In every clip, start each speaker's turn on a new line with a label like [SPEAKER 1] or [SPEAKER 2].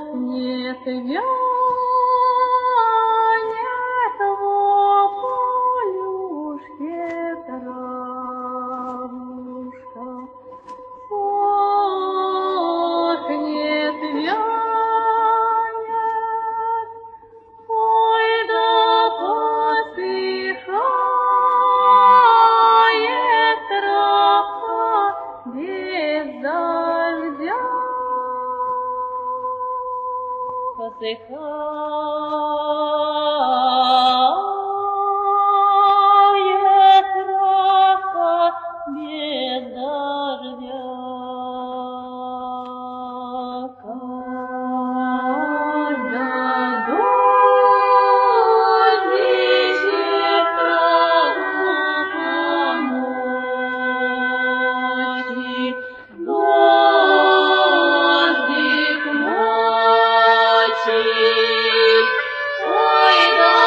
[SPEAKER 1] нет вянет в полюшке травушка. Ох, нет вянет, ой, да посыхает травка без дождя. Посыхает травка без дождя. Когда дождичек траву помочит, дождик мочит, ой, да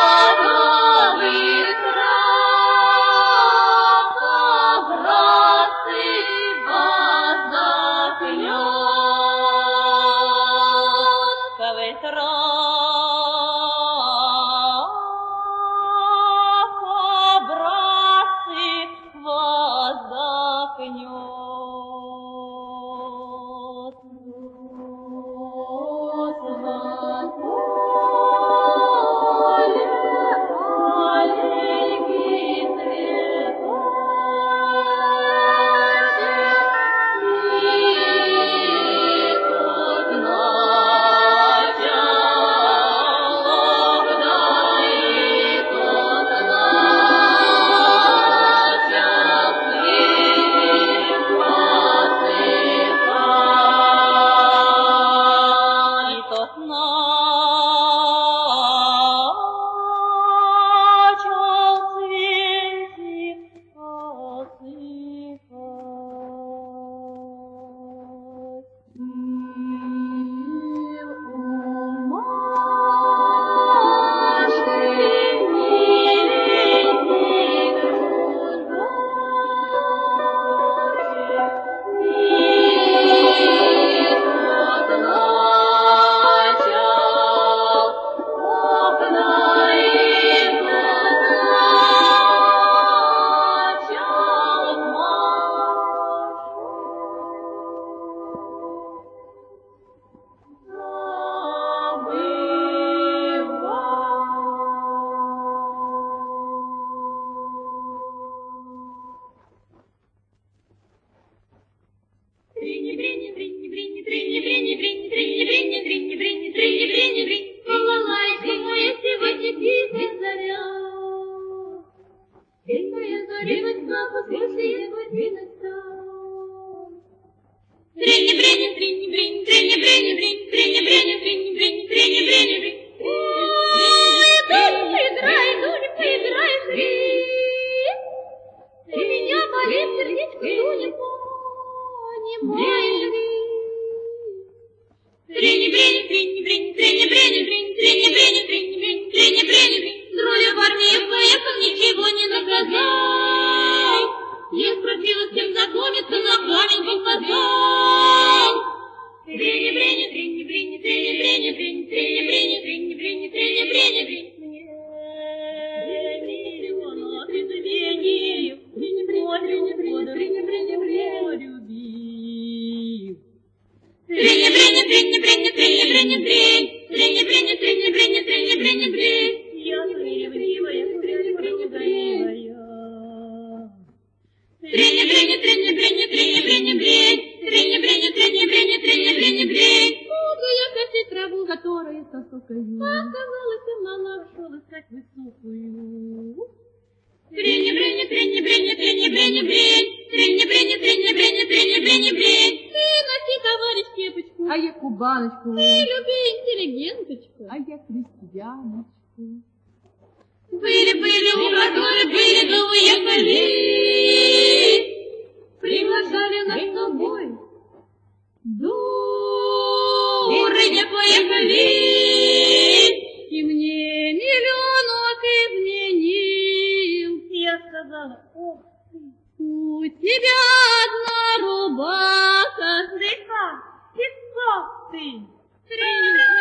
[SPEAKER 1] травка, братцы, воздохнет. Травка, братцы, воздохнет.
[SPEAKER 2] А я кубаночку.
[SPEAKER 1] Ты люби интеллигенточку.
[SPEAKER 2] А я крестьяночку.
[SPEAKER 1] Были-были, у которых были, да уехали. Приглашали нас с тобой. Дуры не поехали. И мне миллионок изменил.
[SPEAKER 2] Я сказала, ох ты,
[SPEAKER 1] у тебя одна рубаха.
[SPEAKER 2] ты как? Ты как ты?
[SPEAKER 1] Три